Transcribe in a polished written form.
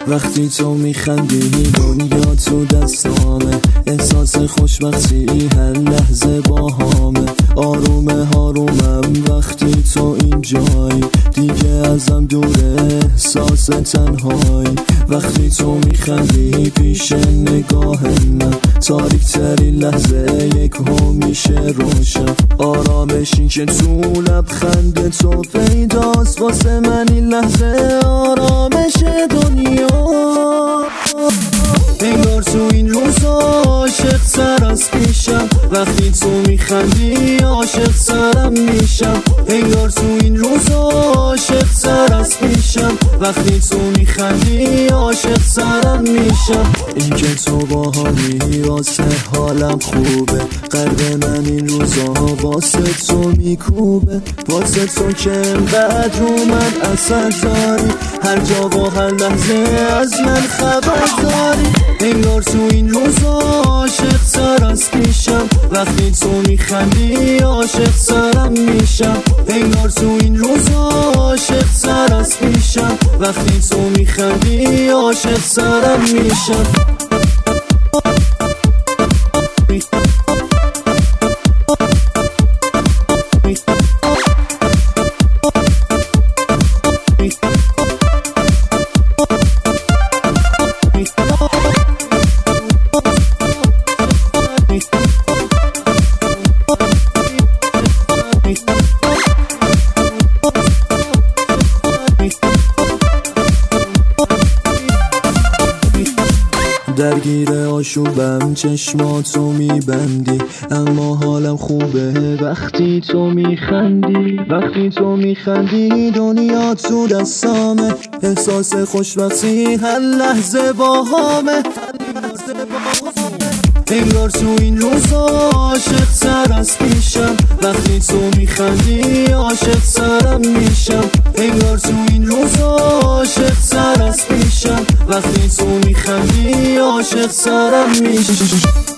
وقتی تو میخندی دنیا تو دستامه، احساس خوشبختی هر لحظه باهامه. آرومه آرومم وقتی تو اینجایی، دیگه ازم دوره احساس تنهایی. وقتی تو میخندی پیش نگاه من، تاریک ترین لحظه یک میشه روشن. آرامش این که تو لبخند تو پیداست، واسه من این لحظه آرامش دنیا. انگار تو این روزا عاشق تر از پیشم، وقتی تو میخندی عاشق ترم میشم. انگار تو این روزا عاشق تر از پیشم، وقتی تو میخندی عاشق ترم میشم. این که تو باحالی واسه حالم خوبه، قلب من این روزا واسه تو میکوبه. واسه تو که انقدر رو من اثر داری، هر جا و هر لحظه از من خبر داری. انگار تو این روزا عاشق تر از پیشم، وقتی تو میخندی عاشق ترم میشم. انگار تو این روزا عاشق تر از پیشم، وقتی تو میخندی عاشق ترم میشم. درگیر آشوبم چشماتو میبندی، اما حالم خوبه وقتی تو میخندی. وقتی تو میخندی دنیا تو دستامه، احساس خوشبختی هر لحظه باهامه. انگار تو این روزا عاشق تر از پیشم، وقتی تو میخندی عاشق ترم میشم. انگار تو این روزا عاشق تر از پیشم، وقتی تو میخندی عاشق ترم میشم.